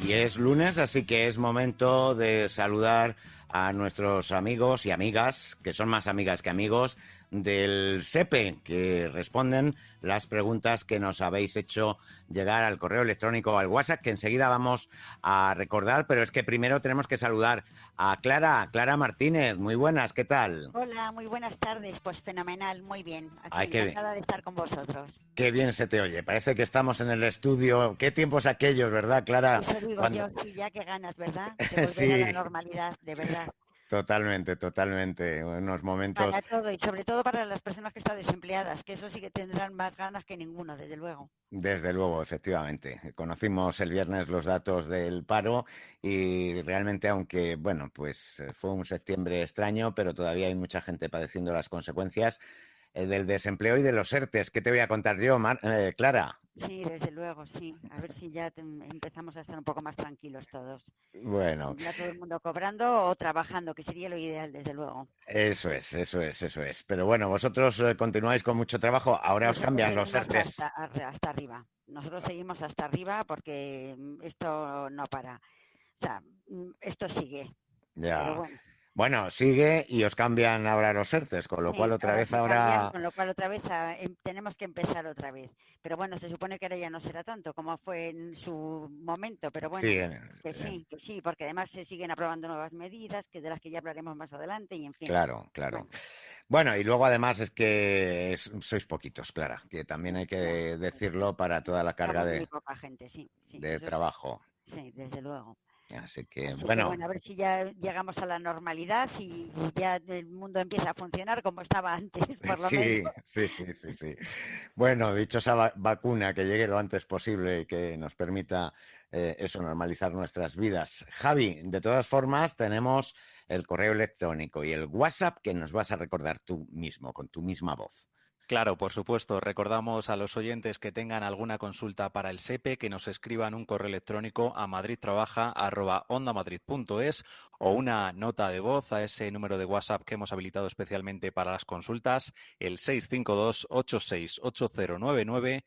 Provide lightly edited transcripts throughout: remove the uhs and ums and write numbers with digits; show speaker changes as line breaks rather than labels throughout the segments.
Y es lunes, así que es momento de saludar a nuestros amigos y amigas, que son más amigas que amigos, del SEPE, que responden las preguntas que nos habéis hecho llegar al correo electrónico o al WhatsApp, que enseguida vamos a recordar, pero es que primero tenemos que saludar a Clara Martínez. Muy buenas, ¿qué tal?
Hola, muy buenas tardes. Pues fenomenal, muy bien. Aquí
Ay,
encantada de estar con vosotros.
qué bien se te oye. Parece que estamos en el estudio. Qué tiempos aquellos, ¿verdad, Clara?
Eso digo
Cuando...
yo, sí, ya que ganas, ¿verdad? De volver a la
Sí,
normalidad, de verdad.
totalmente. Unos momentos.
Para todo y sobre todo para las personas que están desempleadas, que eso sí que tendrán más ganas que ninguno, desde luego.
Desde luego, efectivamente. Conocimos el viernes los datos del paro y realmente, aunque, bueno, pues fue un septiembre extraño, pero todavía hay mucha gente padeciendo las consecuencias del desempleo y de los ERTES. ¿Qué te voy a contar yo, Clara?
Sí, desde luego, sí. A ver si ya empezamos a estar un poco más tranquilos todos.
Bueno,
Ya todo el mundo cobrando o trabajando, que sería lo ideal, desde luego.
eso es. Pero bueno, vosotros continuáis con mucho trabajo. Ahora os
Nosotros
cambian los
seguimos
ERTES.
hasta arriba. Nosotros seguimos hasta arriba porque esto no para. O sea, esto sigue. Pero
Ya.
bueno,
Bueno, sigue y os cambian ahora los ERTES, con lo cual
sí,
otra
ahora
vez
se cambian,
ahora...
con lo cual otra vez tenemos que empezar otra vez. Pero bueno, se supone que ahora ya no será tanto como fue en su momento, pero
Sí,
bueno, que sí, porque además se siguen aprobando nuevas medidas, que de las que ya hablaremos más adelante y en fin.
claro.
Bueno,
Bueno, y luego además es que sois poquitos, Clara, que también
sí,
hay que
ya.
decirlo para toda la carga
Somos muy poca gente, sí, sí,
de
eso es
trabajo.
sí, desde luego.
Así que,
Así que
bueno,
bueno, a ver si ya llegamos a la normalidad y ya el mundo empieza a funcionar como estaba antes, por lo menos.
sí. Bueno, dichosa vacuna que llegue lo antes posible y que nos permita eso, normalizar nuestras vidas. Javi, de todas formas, tenemos el correo electrónico y el WhatsApp que nos vas a recordar tú mismo, con tu misma voz.
Claro, por supuesto. Recordamos a los oyentes que tengan alguna consulta para el SEPE que nos escriban un correo electrónico a madridtrabaja@ondamadrid.es o una nota de voz a ese número de WhatsApp que hemos habilitado especialmente para las consultas, el 652-868099,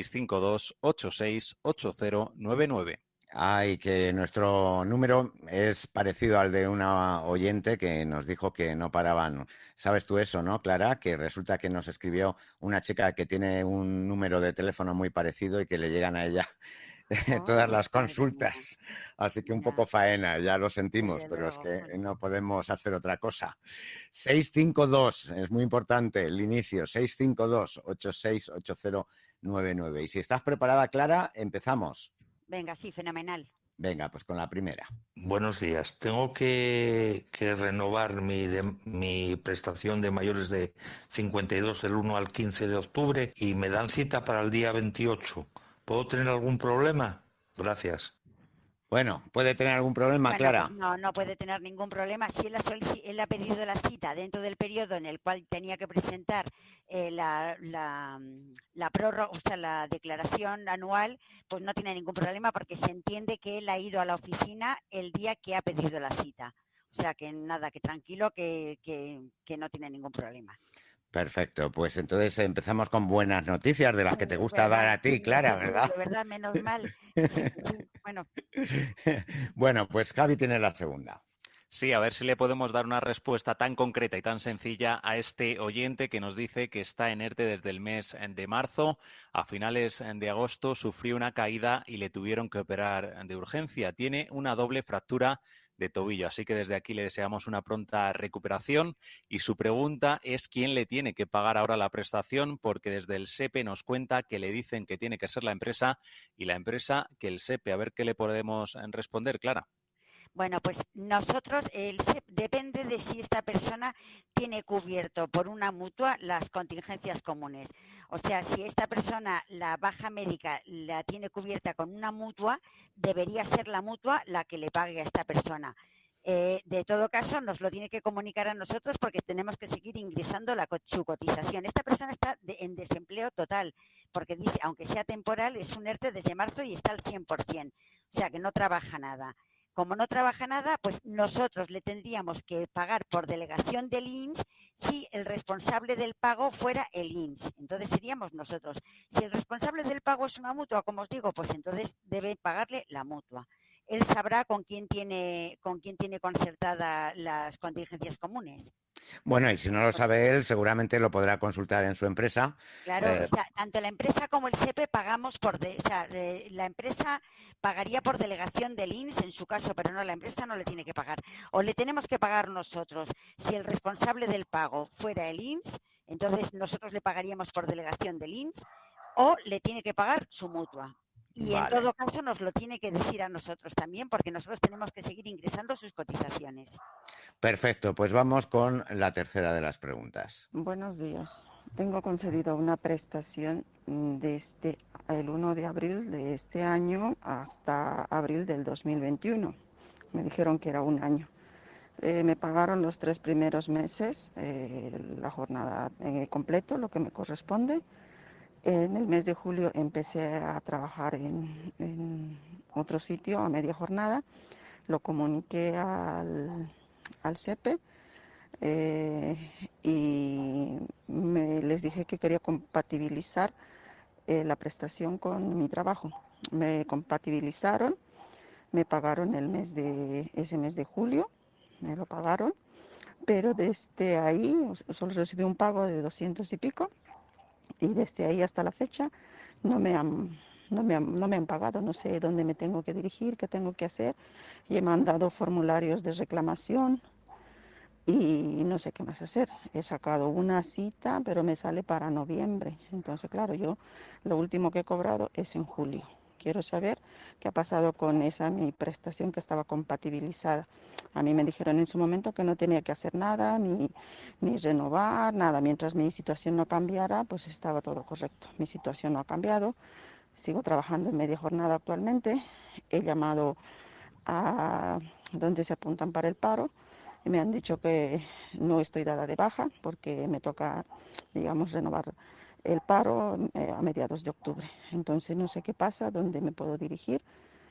652-868099.
Ay, que nuestro número es parecido al de una oyente que nos dijo que no paraban. ¿Sabes tú eso, no, Clara? Que resulta que nos escribió una chica que tiene un número de teléfono muy parecido y que le llegan a ella todas
Ay,
las
madre mía,
consultas. Así que un poco
ya,
faena, ya lo sentimos,
desde
pero es
luego.
que
Bueno,
no podemos hacer otra cosa. 652, es muy importante el inicio, 652-868099. Y si estás preparada, Clara, empezamos.
venga, sí, fenomenal.
Venga, pues con la primera.
Buenos días. Tengo que renovar mi prestación de mayores de 52 del 1 al 15 de octubre y me dan cita para el día 28. ¿Puedo tener algún problema? Gracias.
Bueno, ¿puede tener algún problema,
Bueno, pues
Clara?
no puede tener ningún problema. Si él ha pedido la cita dentro del periodo en el cual tenía que presentar la prórroga, o sea, la declaración anual, pues no tiene ningún problema porque se entiende que él ha ido a la oficina el día que ha pedido la cita. O sea, que nada, que tranquilo, que no tiene ningún problema.
Perfecto, pues entonces empezamos con buenas noticias de las que te
Es
gusta dar
verdad,
a ti, Clara, ¿verdad?
de verdad, menos mal. Sí, sí. Bueno,
Bueno, pues Javi tiene la segunda.
Sí, a ver si le podemos dar una respuesta tan concreta y tan sencilla a este oyente que nos dice que está en ERTE desde el mes de marzo. A finales de agosto sufrió una caída y le tuvieron que operar de urgencia. Tiene una doble fractura de tobillo, así que desde aquí le deseamos una pronta recuperación y su pregunta es quién le tiene que pagar ahora la prestación, porque desde el SEPE nos cuenta que le dicen que tiene que ser la empresa y la empresa que el SEPE. A ver qué le podemos responder, Clara.
bueno, pues nosotros, depende de si esta persona tiene cubierto por una mutua las contingencias comunes. O sea, si esta persona la baja médica la tiene cubierta con una mutua, debería ser la mutua la que le pague a esta persona. De todo caso, nos lo tiene que comunicar a nosotros porque tenemos que seguir ingresando su cotización. Esta persona está en desempleo total, porque dice, aunque sea temporal, es un ERTE desde marzo y está al 100%. O sea, que no trabaja nada. Como no trabaja nada, pues nosotros le tendríamos que pagar por delegación del INS si el responsable del pago fuera el INS. Entonces seríamos nosotros. Si el responsable del pago es una mutua, como os digo, pues entonces debe pagarle la mutua. él sabrá con quién tiene concertada las contingencias comunes.
Bueno, y si no lo sabe él, seguramente lo podrá consultar en su empresa.
Claro, o sea, tanto la empresa como el SEPE pagamos la empresa pagaría por delegación del INS en su caso, pero no, la empresa no le tiene que pagar. O le tenemos que pagar nosotros. Si el responsable del pago fuera el INS, entonces nosotros le pagaríamos por delegación del INS, o le tiene que pagar su mutua. Y en todo caso nos lo tiene que decir a nosotros también, porque nosotros tenemos que seguir ingresando sus cotizaciones.
Perfecto, pues vamos con la tercera de las preguntas.
Buenos días. Tengo concedido una prestación desde el 1 de abril de este año hasta abril del 2021. Me dijeron que era un año. Me pagaron los 3 primeros meses, la jornada completo, lo que me corresponde. En el mes de julio empecé a trabajar en otro sitio a media jornada. Lo comuniqué al SEPE y les dije que quería compatibilizar la prestación con mi trabajo. Me compatibilizaron, me pagaron ese mes de julio, me lo pagaron, pero desde ahí solo recibí un pago de 200 y pico. Y desde ahí hasta la fecha no me han pagado, no sé dónde me tengo que dirigir, qué tengo que hacer. Y he mandado formularios de reclamación y no sé qué más hacer. He sacado una cita, pero me sale para noviembre. Entonces, claro, yo lo último que he cobrado es en julio. Quiero saber qué ha pasado con mi prestación que estaba compatibilizada. A mí me dijeron en su momento que no tenía que hacer nada, ni renovar, nada. Mientras mi situación no cambiara, pues estaba todo correcto. Mi situación no ha cambiado. Sigo trabajando en media jornada actualmente. He llamado a donde se apuntan para el paro y me han dicho que no estoy dada de baja porque me toca, digamos, renovar el paro a mediados de octubre. Entonces no sé qué pasa, dónde me puedo dirigir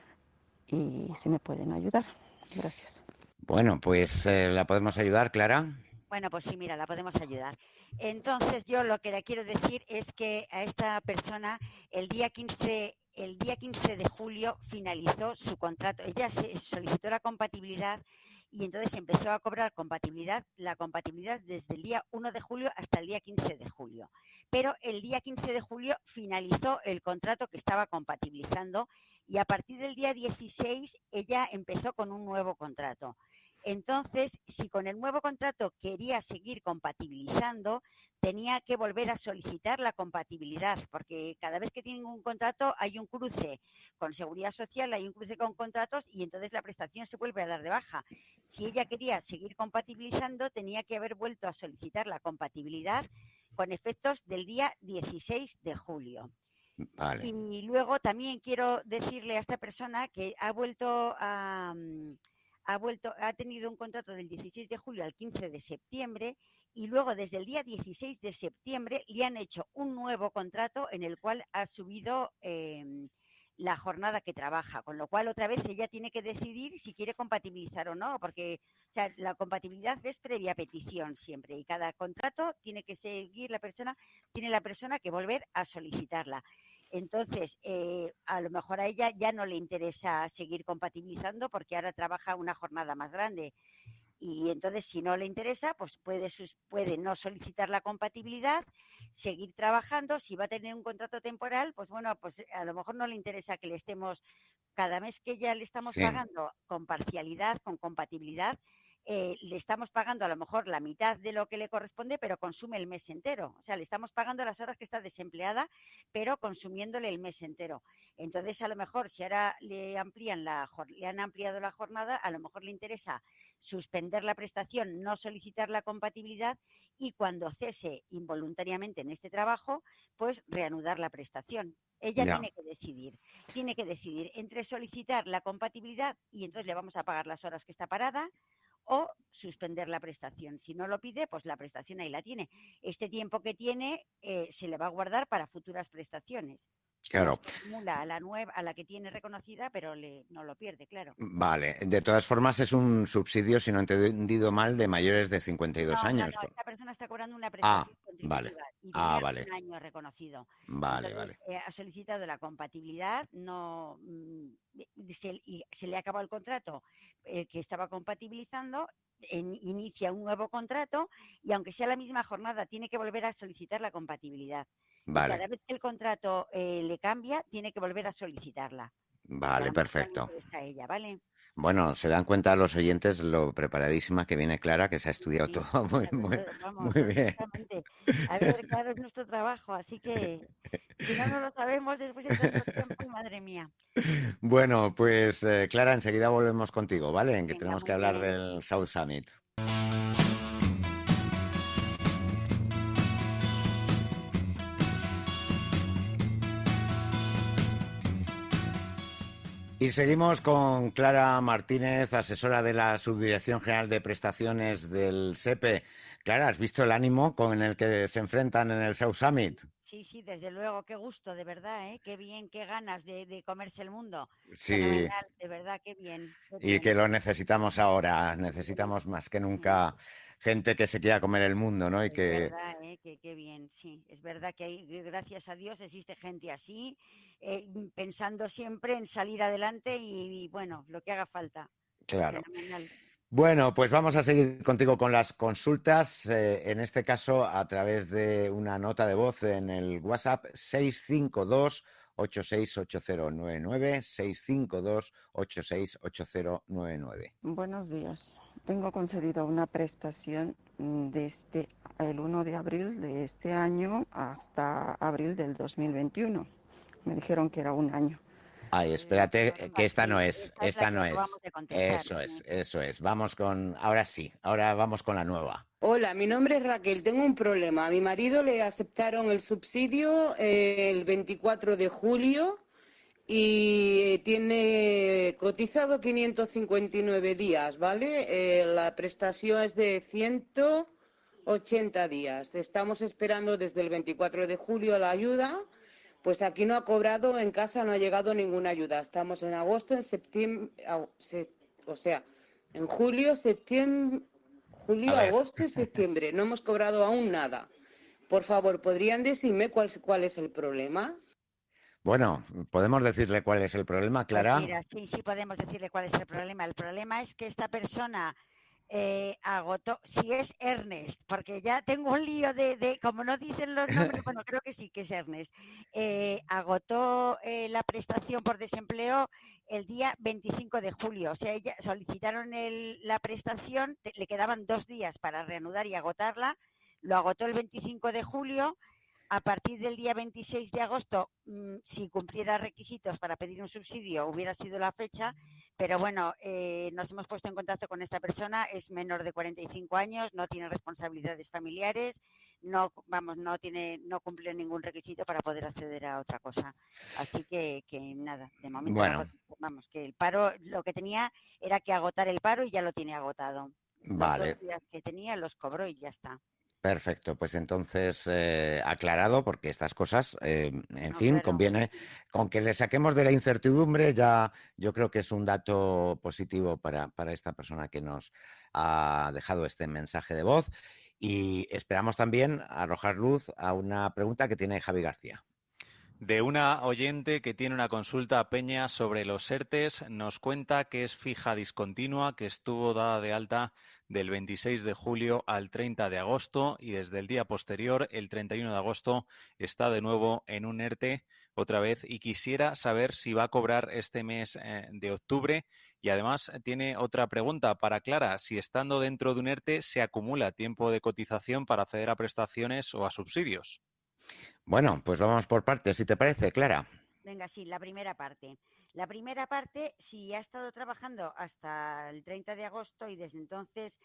y si me pueden ayudar. Gracias.
Bueno, pues ¿la podemos ayudar, Clara?
Bueno, pues sí, mira, la podemos ayudar. Entonces, yo lo que le quiero decir es que a esta persona el día 15 de julio finalizó su contrato. Ella se solicitó la compatibilidad y entonces empezó a cobrar la compatibilidad desde el día 1 de julio hasta el día 15 de julio. Pero el día 15 de julio finalizó el contrato que estaba compatibilizando y a partir del día 16 ella empezó con un nuevo contrato. Entonces, si con el nuevo contrato quería seguir compatibilizando, tenía que volver a solicitar la compatibilidad, porque cada vez que tienen un contrato hay un cruce con Seguridad Social, hay un cruce con contratos y entonces la prestación se vuelve a dar de baja. Si ella quería seguir compatibilizando, tenía que haber vuelto a solicitar la compatibilidad con efectos del día 16 de julio.
Vale.
Y luego también quiero decirle a esta persona que ha tenido un contrato del 16 de julio al 15 de septiembre y luego desde el día 16 de septiembre le han hecho un nuevo contrato en el cual ha subido la jornada que trabaja, con lo cual otra vez ella tiene que decidir si quiere compatibilizar o no, porque la compatibilidad es previa petición siempre y cada contrato tiene que seguir tiene la persona que volver a solicitarla. Entonces, a lo mejor a ella ya no le interesa seguir compatibilizando porque ahora trabaja una jornada más grande. Y entonces, si no le interesa, pues puede no solicitar la compatibilidad, seguir trabajando. Si va a tener un contrato temporal, pues bueno, pues a lo mejor no le interesa que le estemos, cada mes que ya le estamos pagando con parcialidad, con compatibilidad, le estamos pagando a lo mejor la mitad de lo que le corresponde, pero consume el mes entero. O sea, le estamos pagando las horas que está desempleada, pero consumiéndole el mes entero. Entonces, a lo mejor, si ahora le han ampliado la jornada, a lo mejor le interesa suspender la prestación, no solicitar la compatibilidad y cuando cese involuntariamente en este trabajo, pues reanudar la prestación. Ella tiene que decidir entre solicitar la compatibilidad y entonces le vamos a pagar las horas que está parada o suspender la prestación. Si no lo pide, pues la prestación ahí la tiene. Este tiempo que tiene se le va a guardar para futuras prestaciones.
Claro.
Se acumula a la que tiene reconocida, pero no lo pierde, claro.
Vale. De todas formas, es un subsidio, si no he entendido mal, de mayores de 52 años.
No, esta persona está cobrando una prestación
vale.
contributiva y
Ah,
tenía
vale.
un año reconocido.
Vale,
Entonces,
vale.
ha solicitado la compatibilidad, no y se le acabó el contrato que estaba compatibilizando, inicia un nuevo contrato y aunque sea la misma jornada, tiene que volver a solicitar la compatibilidad. Y
Vale,
cada vez que el contrato le cambia, tiene que volver a solicitarla, porque a
vale,
lo mejor le
perfecto.
interesa a ella, ¿vale?
Bueno, se dan cuenta los oyentes lo preparadísima que viene Clara, que se ha estudiado
Sí,
todo muy, muy,
vamos,
muy bien.
exactamente. A ver, claro, es nuestro trabajo, así que si no nos lo sabemos después de tanto tiempo, madre mía.
Bueno, pues Clara, enseguida volvemos contigo, ¿vale? En que
Venga,
tenemos que
muy
hablar
bien.
del South Summit. Y seguimos con Clara Martínez, asesora de la Subdirección General de Prestaciones del SEPE. Clara, ¿has visto el ánimo con el que se enfrentan en el South Summit?
Sí, sí, desde luego, qué gusto, de verdad, ¿eh? Qué bien, qué ganas de comerse el mundo.
Sí,
Fenomenal, de verdad, qué bien, qué
y que
bien.
lo necesitamos ahora.
Sí,
Necesitamos más que
sí.
nunca gente que se quiera comer el mundo, ¿no? Y
Es
que,
verdad, que qué bien, sí. Es verdad que gracias a Dios existe gente así, pensando siempre en salir adelante y, bueno, lo que haga falta.
claro.
Fenomenal.
Bueno, pues vamos a seguir contigo con las consultas, en este caso a través de una nota de voz en el WhatsApp 652-868099, 652-868099.
Buenos días. Tengo concedido una prestación desde el 1 de abril de este año hasta abril del 2021. Me dijeron que era un año.
Ay, espérate, que esta no
Sí,
es,
esta es la
esta
que
no es.
acabamos de contestar.
Eso es, eso es. Vamos con, ahora sí, ahora vamos con la nueva.
Hola, mi nombre es Raquel. Tengo un problema. A mi marido le aceptaron el subsidio el 24 de julio y tiene cotizado 559 días, ¿vale? La prestación es de 180 días. Estamos esperando desde el 24 de julio la ayuda. Pues aquí no ha cobrado, en casa no ha llegado ninguna ayuda. Estamos en agosto, en septiembre, o sea, en julio, septiembre,
A
julio,
ver,
agosto y septiembre. No hemos cobrado aún nada. Por favor, ¿podrían decirme cuál es el problema?
bueno, ¿podemos decirle cuál es el problema,
Pues
Clara?
mira, sí, sí podemos decirle cuál es el problema. El problema es que esta persona agotó, si es Ernest, porque ya tengo un lío como no dicen los nombres, bueno, creo que sí que es Ernest, agotó la prestación por desempleo el día 25 de julio. O sea, ella solicitaron la prestación, le quedaban 2 días para reanudar y agotarla, lo agotó el 25 de julio. A partir del día 26 de agosto, si cumpliera requisitos para pedir un subsidio, hubiera sido la fecha, pero bueno, nos hemos puesto en contacto con esta persona, es menor de 45 años, no tiene responsabilidades familiares, no cumple ningún requisito para poder acceder a otra cosa. Así que nada, de momento no
Bueno,
vamos, que el paro, lo que tenía era que agotar el paro y ya lo tiene agotado. Los 2
vale.
días que tenía los cobró y ya está.
Perfecto, pues entonces aclarado, porque estas cosas, en
No,
fin,
claro.
conviene con que le saquemos de la incertidumbre, ya yo creo que es un dato positivo para esta persona que nos ha dejado este mensaje de voz y esperamos también arrojar luz a una pregunta que tiene Javi García.
De una oyente que tiene una consulta a Peña sobre los ERTES, nos cuenta que es fija discontinua, que estuvo dada de alta del 26 de julio al 30 de agosto y desde el día posterior, el 31 de agosto, está de nuevo en un ERTE otra vez y quisiera saber si va a cobrar este mes de octubre y además tiene otra pregunta para Clara, si estando dentro de un ERTE se acumula tiempo de cotización para acceder a prestaciones o a subsidios.
Bueno, pues vamos por partes, si te parece, Clara.
Venga, sí, la primera parte. La primera parte, si ha estado trabajando hasta el 30 de agosto y desde entonces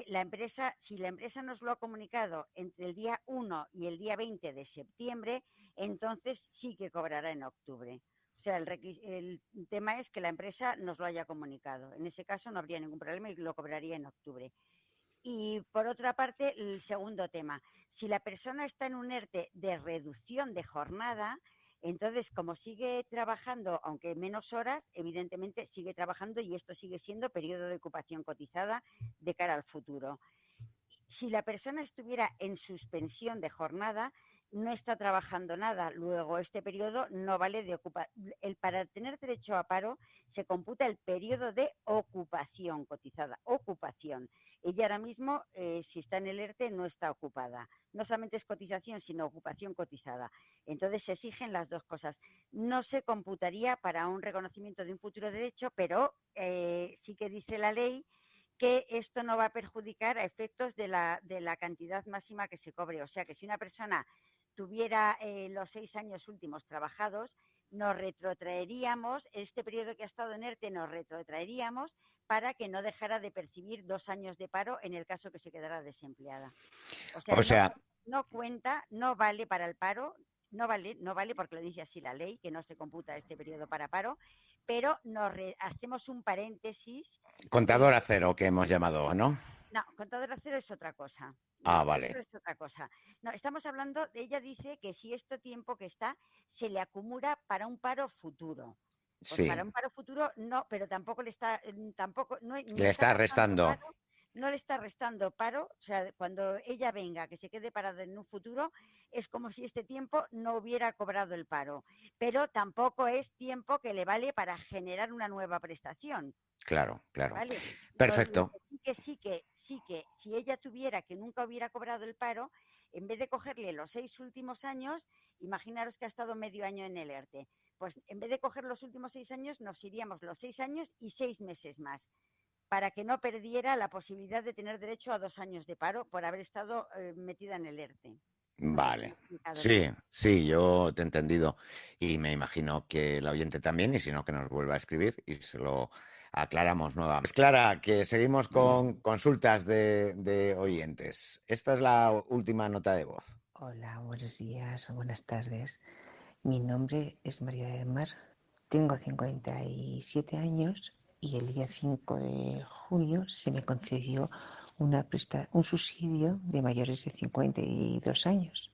si la empresa nos lo ha comunicado entre el día 1 y el día 20 de septiembre, entonces sí que cobrará en octubre. O sea, el tema es que la empresa nos lo haya comunicado. En ese caso no habría ningún problema y lo cobraría en octubre. Y por otra parte, el segundo tema, si la persona está en un ERTE de reducción de jornada, entonces como sigue trabajando, aunque menos horas, evidentemente sigue trabajando y esto sigue siendo periodo de ocupación cotizada de cara al futuro. Si la persona estuviera en suspensión de jornada, no está trabajando nada. Luego, este periodo no vale de ocupación. Para tener derecho a paro se computa el periodo de ocupación cotizada. Ocupación. Ella ahora mismo, si está en el ERTE, no está ocupada. No solamente es cotización, sino ocupación cotizada. Entonces, se exigen las dos cosas. No se computaría para un reconocimiento de un futuro derecho, pero sí que dice la ley que esto no va a perjudicar a efectos de la cantidad máxima que se cobre. O sea, que si una persona tuviera los 6 años últimos trabajados, nos retrotraeríamos, este periodo que ha estado en ERTE nos retrotraeríamos para que no dejara de percibir 2 años de paro en el caso que se quedara desempleada.
O sea,
no cuenta, no vale para el paro, no vale porque lo dice así la ley, que no se computa este periodo para paro, pero hacemos un paréntesis.
contador a cero que hemos llamado, ¿no?
No, contador a cero es otra cosa.
Vale.
Esto es otra cosa. No, estamos hablando, ella dice que si este tiempo que está se le acumula para un paro futuro. Pues
sí.
Para un paro futuro no, pero tampoco le está,
le está restando.
Paro, no le está restando paro, o sea, cuando ella venga, que se quede parada en un futuro, es como si este tiempo no hubiera cobrado el paro, pero tampoco es tiempo que le vale para generar una nueva prestación.
Claro.
¿Vale?
Perfecto.
Sí que, si ella tuviera que nunca hubiera cobrado el paro, en vez de cogerle los 6 últimos años, imaginaros que ha estado medio año en el ERTE, pues en vez de coger los últimos 6 años, nos iríamos los 6 años y 6 meses más, para que no perdiera la posibilidad de tener derecho a 2 años de paro por haber estado metida en el ERTE.
Vale. Sí, yo te he entendido y me imagino que el oyente también, y si no, que nos vuelva a escribir y se lo aclaramos nuevamente. Clara, que seguimos con consultas de oyentes. Esta es la última nota de voz.
Hola, buenos días o buenas tardes. Mi nombre es María del Mar, tengo 57 años y el día 5 de junio se me concedió un subsidio de mayores de 52 años.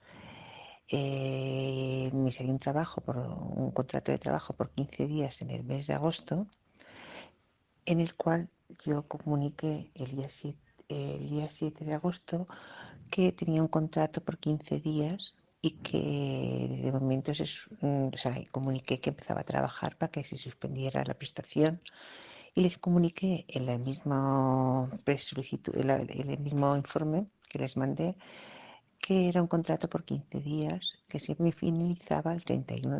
Me salió un contrato de trabajo por 15 días en el mes de agosto, en el cual yo comuniqué el día 7 de agosto que tenía un contrato por 15 días y que de momento comuniqué que empezaba a trabajar para que se suspendiera la prestación, y les comuniqué en la misma solicitud, en el mismo informe que les mandé, que era un contrato por 15 días que se me finalizaba el 31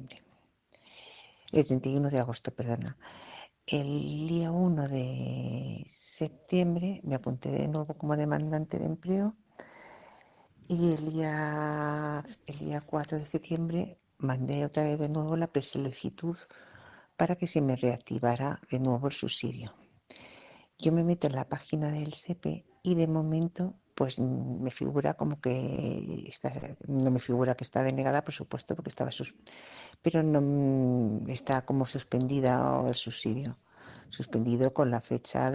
de agosto, perdona. El día 1 de septiembre me apunté de nuevo como demandante de empleo y el día 4 de septiembre mandé otra vez de nuevo la presolicitud para que se me reactivara de nuevo el subsidio. Yo me meto en la página del SEPE y de momento pues me figura como que no me figura que está denegada, por supuesto, porque pero no está como suspendida el subsidio. Suspendido con la fecha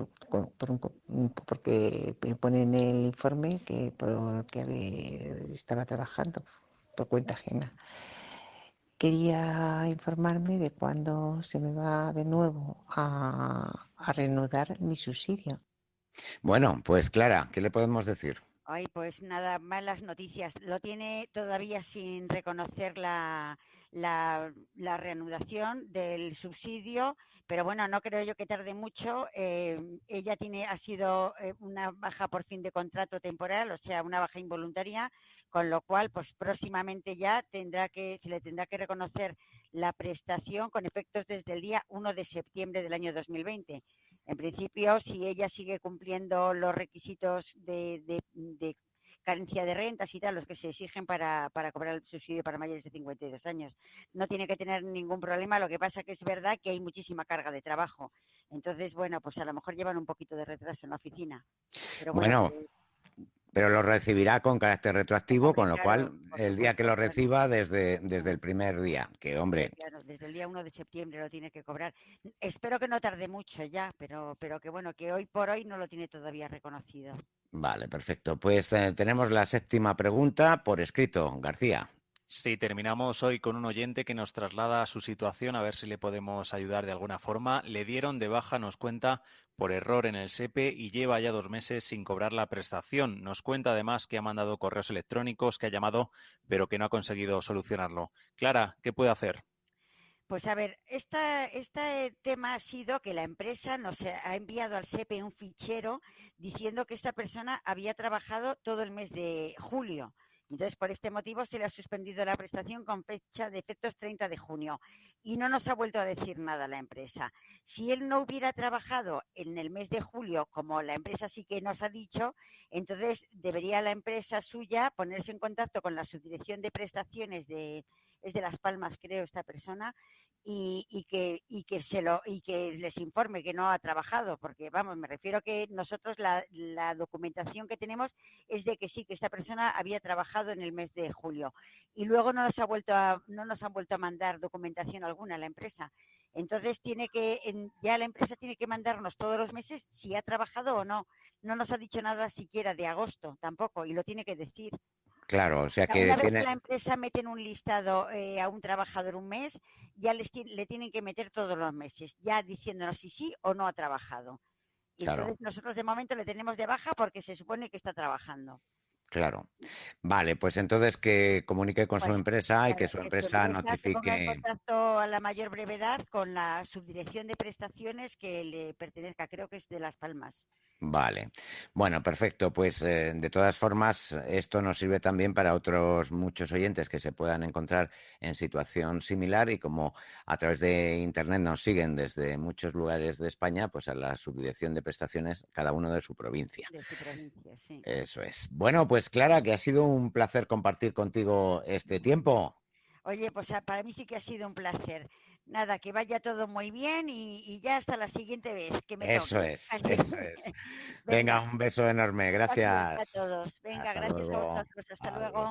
porque pone en el informe que estaba trabajando por cuenta ajena. Quería informarme de cuándo se me va de nuevo a reanudar mi subsidio.
Bueno, pues Clara, ¿qué le podemos decir?
Ay, pues nada, malas noticias. Lo tiene todavía sin reconocer la reanudación del subsidio, pero bueno, no creo yo que tarde mucho. Ella ha sido una baja por fin de contrato temporal, o sea, una baja involuntaria, con lo cual, pues próximamente ya se le tendrá que reconocer la prestación con efectos desde el día 1 de septiembre del año 2020. En principio, si ella sigue cumpliendo los requisitos de carencia de rentas y tal, los que se exigen para cobrar el subsidio para mayores de 52 años, no tiene que tener ningún problema. Lo que pasa que es verdad que hay muchísima carga de trabajo. Entonces, bueno, pues a lo mejor llevan un poquito de retraso en la oficina. Pero bueno,
pero lo recibirá con carácter retroactivo, con lo cual el día que lo reciba desde el primer día, que hombre...
Claro, desde el día 1 de septiembre lo tiene que cobrar. Espero que no tarde mucho ya, pero que bueno, que hoy por hoy no lo tiene todavía reconocido.
Vale, perfecto. Pues tenemos la séptima pregunta por escrito. García.
Sí, terminamos hoy con un oyente que nos traslada su situación, a ver si le podemos ayudar de alguna forma. Le dieron de baja, nos cuenta, por error en el SEPE y lleva ya 2 meses sin cobrar la prestación. Nos cuenta además que ha mandado correos electrónicos, que ha llamado, pero que no ha conseguido solucionarlo. Clara, ¿qué puede hacer?
Pues a ver, este tema ha sido que la empresa nos ha enviado al SEPE un fichero diciendo que esta persona había trabajado todo el mes de julio. Entonces, por este motivo se le ha suspendido la prestación con fecha de efectos 30 de junio y no nos ha vuelto a decir nada la empresa. Si él no hubiera trabajado en el mes de julio, como la empresa sí que nos ha dicho, entonces debería la empresa suya ponerse en contacto con la subdirección de prestaciones es de Las Palmas, creo, esta persona, y que les informe que no ha trabajado, porque vamos, me refiero que nosotros la documentación que tenemos es de que sí, que esta persona había trabajado en el mes de julio y luego no nos han vuelto a mandar documentación alguna a la empresa. Entonces ya la empresa tiene que mandarnos todos los meses si ha trabajado o no. No nos ha dicho nada siquiera de agosto tampoco y lo tiene que decir.
Claro, o sea que
Una vez que la empresa mete en un listado a un trabajador un mes, ya le tienen que meter todos los meses, ya diciéndonos si sí o no ha trabajado. Y
Claro,
entonces nosotros de momento le tenemos de baja porque se supone que está trabajando.
claro. Vale, pues entonces que comunique con su
Pues
empresa y que
claro,
su
que su
empresa
empresa se ponga en
notifique.
contacto a la mayor brevedad con la subdirección de prestaciones que le pertenezca, creo que es de Las Palmas.
Vale. Bueno, perfecto. Pues de todas formas, esto nos sirve también para otros muchos oyentes que se puedan encontrar en situación similar y como a través de Internet nos siguen desde muchos lugares de España, pues a la subdirección de prestaciones, cada uno de su provincia.
De su provincia, sí.
Eso es. Bueno, pues Clara, que ha sido un placer compartir contigo este tiempo.
Oye, pues para mí sí que ha sido un placer. Nada, que vaya todo muy bien y ya hasta la siguiente vez que me
Eso
toque.
es, eso es. Venga,
Venga,
un beso enorme.
igualmente a
Gracias.
todos. Venga,
Hasta
gracias a
luego.
vosotros. Hasta
Adiós.
luego.